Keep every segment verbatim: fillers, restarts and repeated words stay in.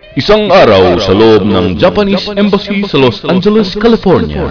Isang araw sa loob ng Japanese Embassy sa Los Angeles, California.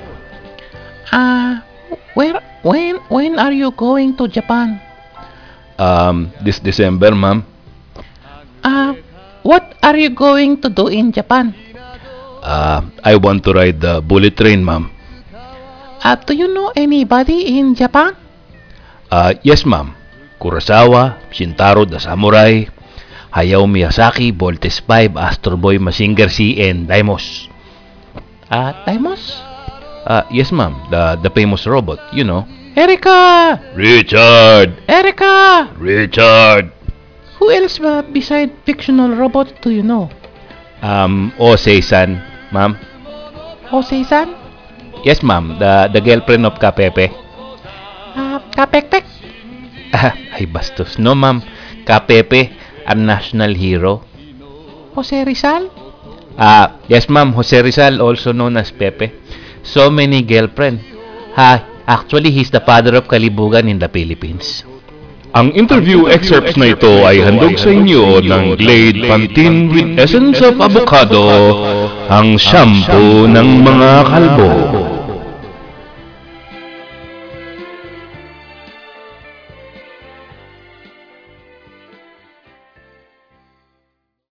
Ah, where, when, when are you going to Japan? Um, this December, ma'am. Ah, what are you going to do in Japan? Uh, I want to ride the bullet train, ma'am. Ah, do you know anybody in Japan? Uh, yes, ma'am. Kurosawa, Shintaro the Samurai, Hayao Miyazaki, Voltes five, Astro Boy, Mazinger Z, and Daimos. Ah, Daimos? Uh, yes, ma'am. The, the famous robot, you know. Erica! Richard! Erica! Richard! Who else ba beside fictional robot do you know? Um, Osei-san, ma'am. Jose-san? Yes, ma'am. The, the girlfriend of Kapepe. Ah, Kapekpek? Ah, ay bastos. No, ma'am. Kapepe, ang national hero. Jose Rizal? Ah, yes, ma'am. Jose Rizal, also known as Pepe. So many girlfriend. Ha, actually, he's the father of Kalibugan in the Philippines. Ang interview excerpts na ito ay handog sa inyo ng Glade Pantene with Essence of Avocado, ang shampoo ng mga kalbo.